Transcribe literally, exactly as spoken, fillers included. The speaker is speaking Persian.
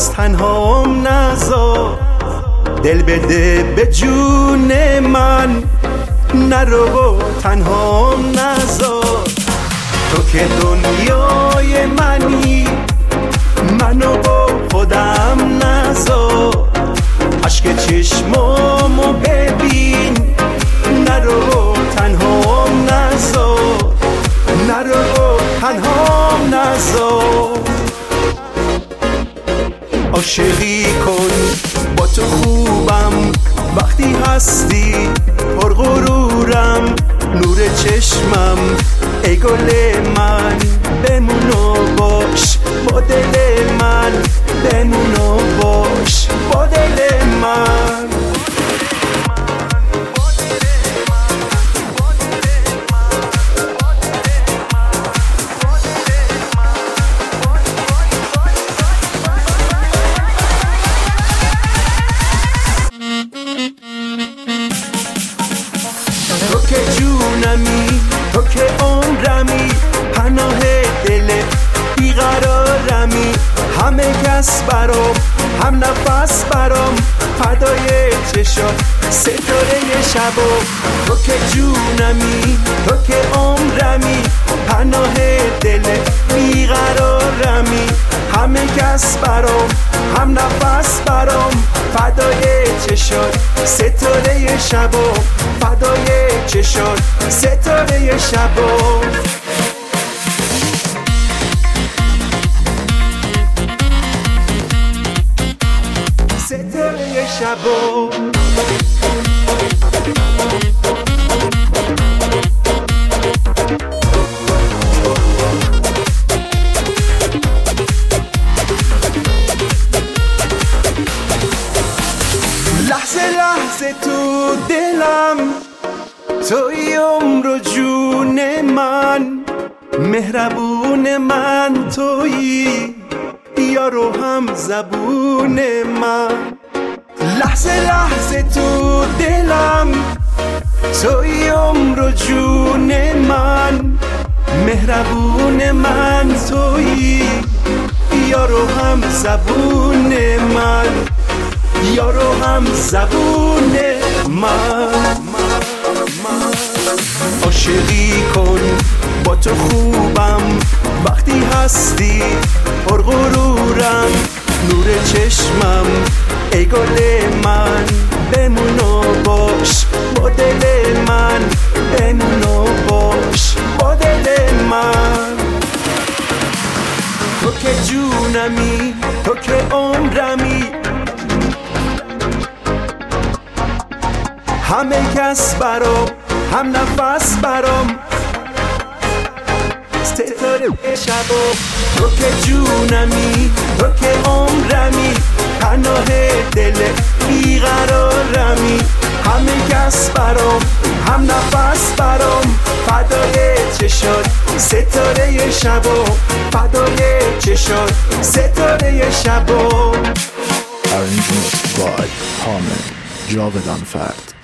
باز تنهام نذار، دل بده به جون من، نرو تنهام نذار. تو که دنیای منی، منو با خودم نذار. عشق چشمامو ببین، نرو تنهام نذار، نرو تنهام نذار. عاشقی کن با تو خوبم، وقتی هستی پر غرورم. نور چشمم ای گل من، بمون و باش با دل من، بمون و باش با دل من. تو که جونمی، تو که عمرمی، پناه دل بیقرارمی. همه کس برام، هم نفس برام، فدای چشات ستاره شبا. تو که جونمی، تو که عمرمی، پناه دل بیقرارمی. همه کس برام، هم نفس برام، فدای چشات ستاره شبا، فدای چشات ستاره شبا. ستاره شبا. لحظه لحظه تو دلم، توی عمر و جون من، مهربون من تویی، یار و هم زبون من. لحظه لحظه تو دلم، توی عمر و جون من، مهربون من تویی، یار و هم زبون من، یار و هم زبون من. عاشقی کن با تو خوبم، وقتی هستی پر غرورم. نور چشمم ای گل من، بمون و باش با دل من، بمون و باش با دل من. تو که جونمی، تو که عمرمی، همه کس برام، هم نفس برام، ستاره شبا. تو که جونمی، تو که عمرمی، پناه دل بیقرارمی. همه کس برام، هم نفس برام، فدای چشات ستاره شبا، فدای چشات ستاره شبا. Arrangement by Harman Javedan Fert.